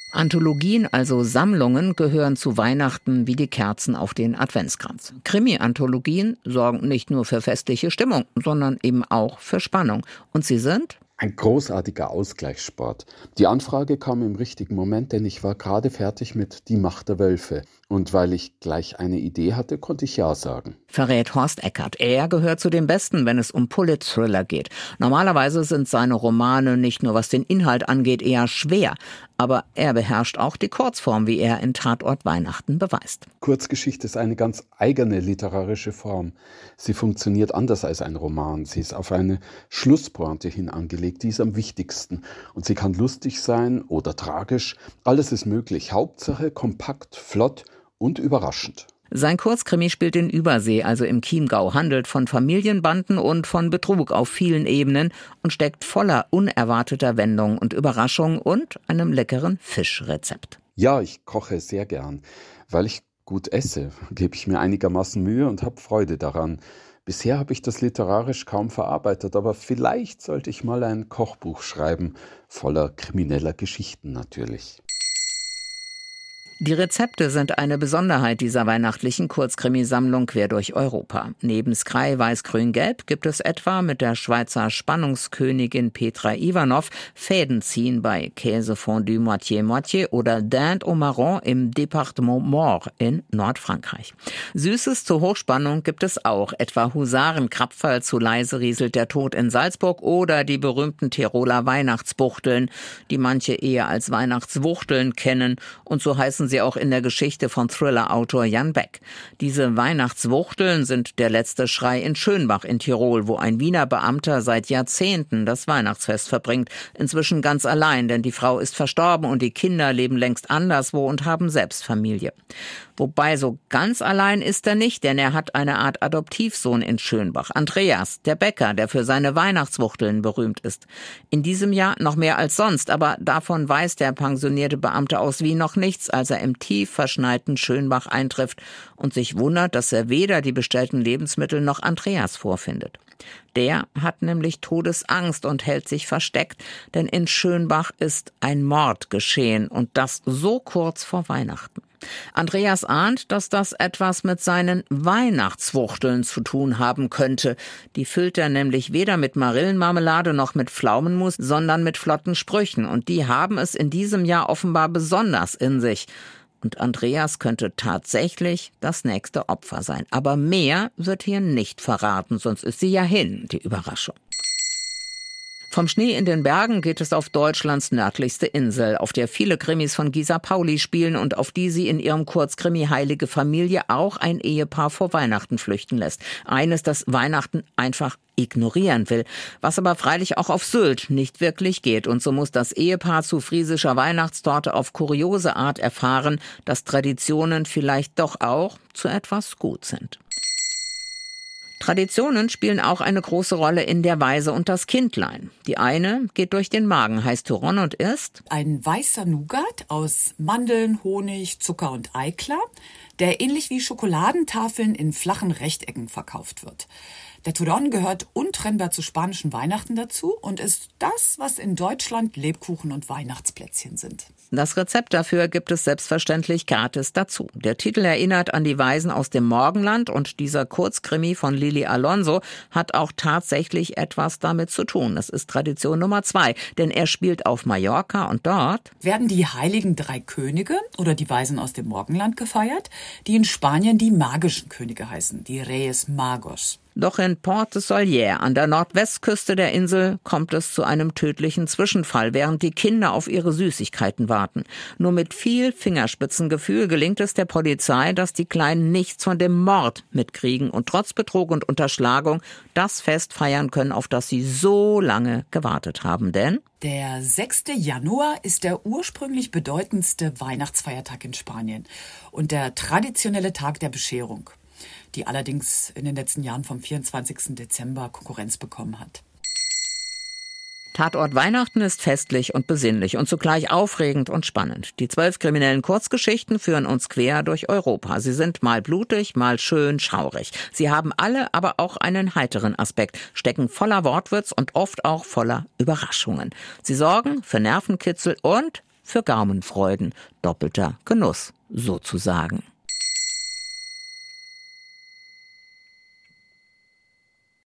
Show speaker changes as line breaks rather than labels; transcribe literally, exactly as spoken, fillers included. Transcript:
Anthologien, also Sammlungen, gehören zu Weihnachten wie die Kerzen auf den Adventskranz. Krimi-Anthologien sorgen nicht nur für festliche Stimmung, sondern eben auch für Spannung. Und sie sind
ein großartiger Ausgleichssport. Die Anfrage kam im richtigen Moment, denn ich war gerade fertig mit Die Macht der Wölfe. Und weil ich gleich eine Idee hatte, konnte ich Ja sagen.
Verrät Horst Eckert. Er gehört zu den Besten, wenn es um Polit-Thriller geht. Normalerweise sind seine Romane nicht nur was den Inhalt angeht eher schwer, aber er beherrscht auch die Kurzform, wie er in Tatort Weihnachten beweist.
Kurzgeschichte ist eine ganz eigene literarische Form. Sie funktioniert anders als ein Roman. Sie ist auf eine Schlusspointe hin angelegt, die ist am wichtigsten. Und sie kann lustig sein oder tragisch. Alles ist möglich. Hauptsache kompakt, flott und überraschend.
Sein Kurzkrimi spielt in Übersee, also im Chiemgau, handelt von Familienbanden und von Betrug auf vielen Ebenen und steckt voller unerwarteter Wendungen und Überraschungen und einem leckeren Fischrezept.
Ja, ich koche sehr gern. Weil ich gut esse, gebe ich mir einigermaßen Mühe und habe Freude daran. Bisher habe ich das literarisch kaum verarbeitet, aber vielleicht sollte ich mal ein Kochbuch schreiben, voller krimineller Geschichten natürlich.
Die Rezepte sind eine Besonderheit dieser weihnachtlichen Kurzkrimisammlung quer durch Europa. Neben Skrei Weiß-Grün-Gelb gibt es etwa mit der Schweizer Spannungskönigin Petra Ivanov Fäden ziehen bei Käsefondue Moitié-Moitié oder Dinde au Marron im Département Morges in Nordfrankreich. Süßes zur Hochspannung gibt es auch, etwa Husarenkrapferl zu Leise rieselt der Tod in Salzburg oder die berühmten Tiroler Weihnachtsbuchteln, die manche eher als Weihnachtswuchteln kennen, und so heißen sie auch in der Geschichte von Thriller-Autor Jan Beck. Diese Weihnachtswuchteln sind der letzte Schrei in Schönbach in Tirol, wo ein Wiener Beamter seit Jahrzehnten das Weihnachtsfest verbringt. Inzwischen ganz allein, denn die Frau ist verstorben und die Kinder leben längst anderswo und haben selbst Familie. Wobei so ganz allein ist er nicht, denn er hat eine Art Adoptivsohn in Schönbach, Andreas, der Bäcker, der für seine Weihnachtswuchteln berühmt ist. In diesem Jahr noch mehr als sonst, aber davon weiß der pensionierte Beamte aus Wien noch nichts, als er im tief verschneiten Schönbach eintrifft und sich wundert, dass er weder die bestellten Lebensmittel noch Andreas vorfindet. Der hat nämlich Todesangst und hält sich versteckt, denn in Schönbach ist ein Mord geschehen und das so kurz vor Weihnachten. Andreas ahnt, dass das etwas mit seinen Weihnachtswuchteln zu tun haben könnte. Die füllt er nämlich weder mit Marillenmarmelade noch mit Pflaumenmus, sondern mit flotten Sprüchen. Und die haben es in diesem Jahr offenbar besonders in sich. Und Andreas könnte tatsächlich das nächste Opfer sein. Aber mehr wird hier nicht verraten, sonst ist sie ja hin, die Überraschung. Vom Schnee in den Bergen geht es auf Deutschlands nördlichste Insel, auf der viele Krimis von Gisa Pauli spielen und auf die sie in ihrem Kurzkrimi Heilige Familie auch ein Ehepaar vor Weihnachten flüchten lässt. Eines, das Weihnachten einfach ignorieren will, was aber freilich auch auf Sylt nicht wirklich geht. Und so muss das Ehepaar zu friesischer Weihnachtstorte auf kuriose Art erfahren, dass Traditionen vielleicht doch auch zu etwas gut sind. Traditionen spielen auch eine große Rolle in Der Weise und das Kindlein. Die eine geht durch den Magen, heißt Turon und ist
ein weißer Nougat aus Mandeln, Honig, Zucker und Eiklar, der ähnlich wie Schokoladentafeln in flachen Rechtecken verkauft wird. Der Turrón gehört untrennbar zu spanischen Weihnachten dazu und ist das, was in Deutschland Lebkuchen und Weihnachtsplätzchen sind.
Das Rezept dafür gibt es selbstverständlich gratis dazu. Der Titel erinnert an die Weisen aus dem Morgenland und dieser Kurzkrimi von Lili Alonso hat auch tatsächlich etwas damit zu tun. Es ist Tradition Nummer zwei, denn er spielt auf Mallorca und dort
werden die heiligen drei Könige oder die Weisen aus dem Morgenland gefeiert, die in Spanien die magischen Könige heißen, die Reyes Magos.
Doch in Port de Solier an der Nordwestküste der Insel kommt es zu einem tödlichen Zwischenfall, während die Kinder auf ihre Süßigkeiten warten. Nur mit viel Fingerspitzengefühl gelingt es der Polizei, dass die Kleinen nichts von dem Mord mitkriegen und trotz Betrug und Unterschlagung das Fest feiern können, auf das sie so lange gewartet haben. Denn
der sechste Januar ist der ursprünglich bedeutendste Weihnachtsfeiertag in Spanien und der traditionelle Tag der Bescherung, die allerdings in den letzten Jahren vom vierundzwanzigsten Dezember Konkurrenz bekommen hat.
Tatort Weihnachten ist festlich und besinnlich und zugleich aufregend und spannend. Die zwölf kriminellen Kurzgeschichten führen uns quer durch Europa. Sie sind mal blutig, mal schön schaurig. Sie haben alle aber auch einen heiteren Aspekt, stecken voller Wortwitz und oft auch voller Überraschungen. Sie sorgen für Nervenkitzel und für Gaumenfreuden, doppelter Genuss sozusagen.